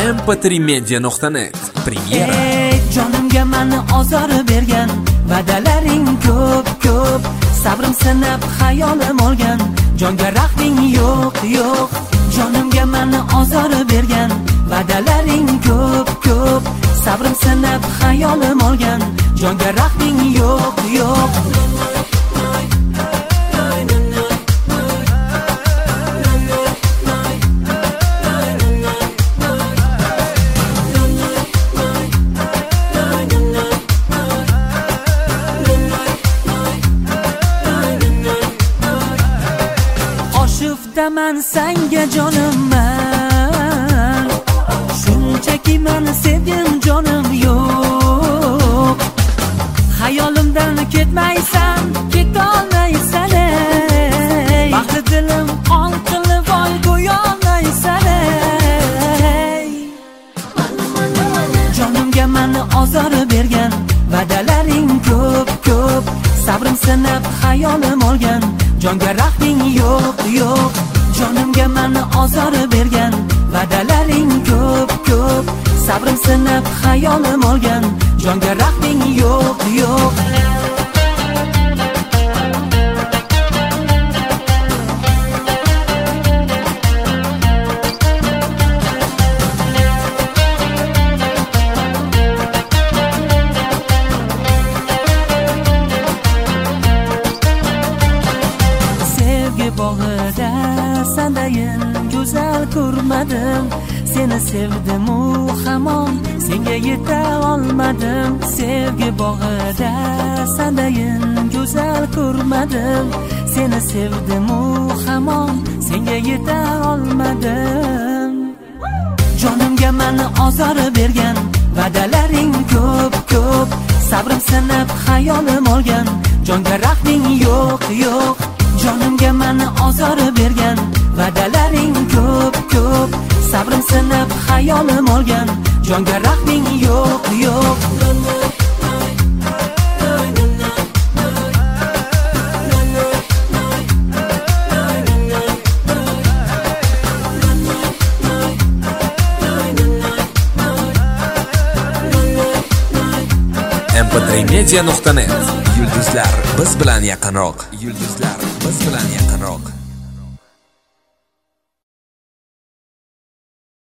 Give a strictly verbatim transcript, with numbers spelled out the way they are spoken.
em p tri media nuqta net Premyera. Ey jonimga meni ozor bergan va'dalaring ko'p ko'p, sabrim sinib xayolim olgan, jonga rahming yo'q yo'q. Jonimga meni ozor bergan va'dalaring ko'p ko'p, sabrim sinib xayolim olgan, jonga rahming yo'q yo'q. Man senga jonimman, shunchaki meni sevgin jonim yo'q. Hayolimdan ketmaysan, ketolmaysan ey, baxtli dilim qon qilib voy go'yolmaysan ey. Jonimga meni ozor bergan va'dalaring ko'p ko'p, sabrim sinib xayolim olgan, jonga rahming yo'q yo'q. Jonimga meni ozor bergan va'dalaring ko'p ko'p, sabrim sinib xayolim olgan, jonga rahming yo'q yo'q. Bog'ida sandayin go'zal ko'rmadim, seni sevdim u hamon senga yeta olmadim. Sevgi bog'ida sandayin go'zal ko'rmadim, seni sevdim u hamon senga yeta olmadim. Jonimga meni ozor bergan va'dalaring ko'p ko'p, sabrim sinib xayolim olgan, jonga rahming yo'q yo'q. Jonimga meni ozor bergan va'dalaring ko'p ko'p, sabrim sinib xayolim olgan, jonga rahming yo'q yo'q. em p tri media nuqta net. Yulduzlar biz bilan yaqinroq. Yulduzlar biz bilan yaqinroq.